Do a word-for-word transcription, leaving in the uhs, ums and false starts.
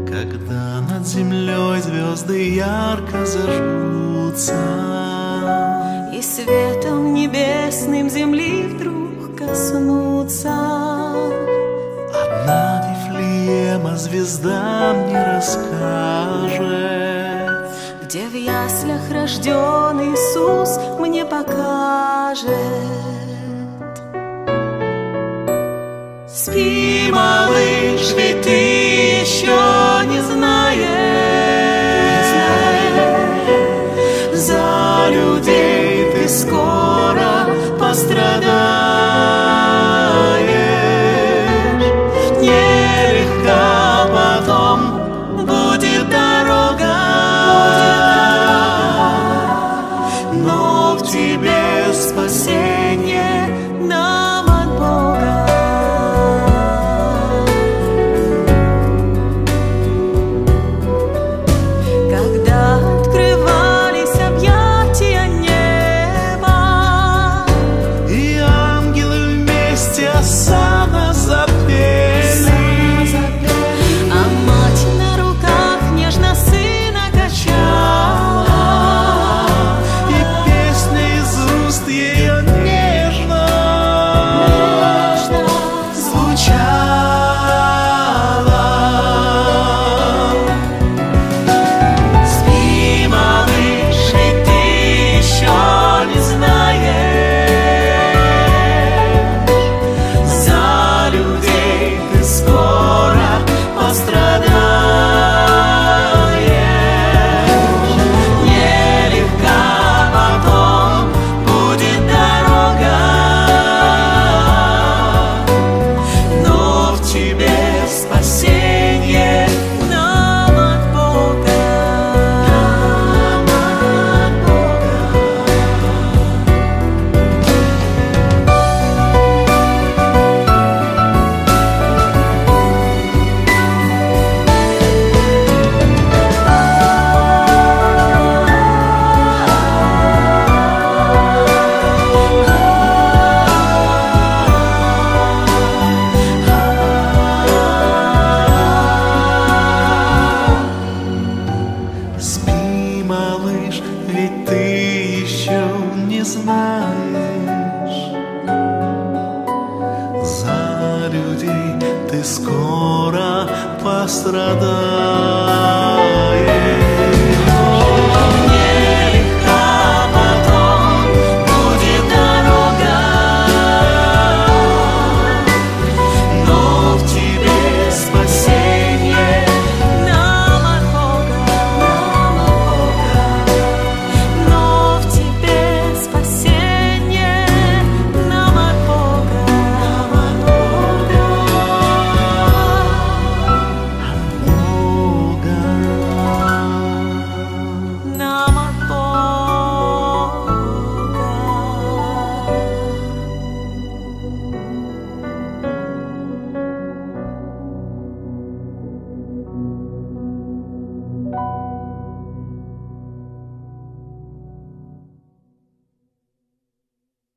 Когда над землей звезды ярко зажгутся, и светом небесным земли вдруг коснутся, одна Вифлеема звезда мне расскажет, где в яслях рожден Иисус мне покажет. Спи, малыш, ведь ты еще не знаешь, за людей ты скоро пострадаешь. Нелегка потом будет дорога, но в тебе спасение нам от Бога. Осанна запели, а мать на руках нежно сына качала, и песня из уст ее нежно, нежно звучала. Спи, малыш, ведь ты еще не знаешь, скоро пострадаешь. Нелегка потом будет дорога, но в тебе спасение нам от Бога, нам от Бога. Спи, малыш, ведь ты еще не знаешь, за людей ты скоро пострадаешь.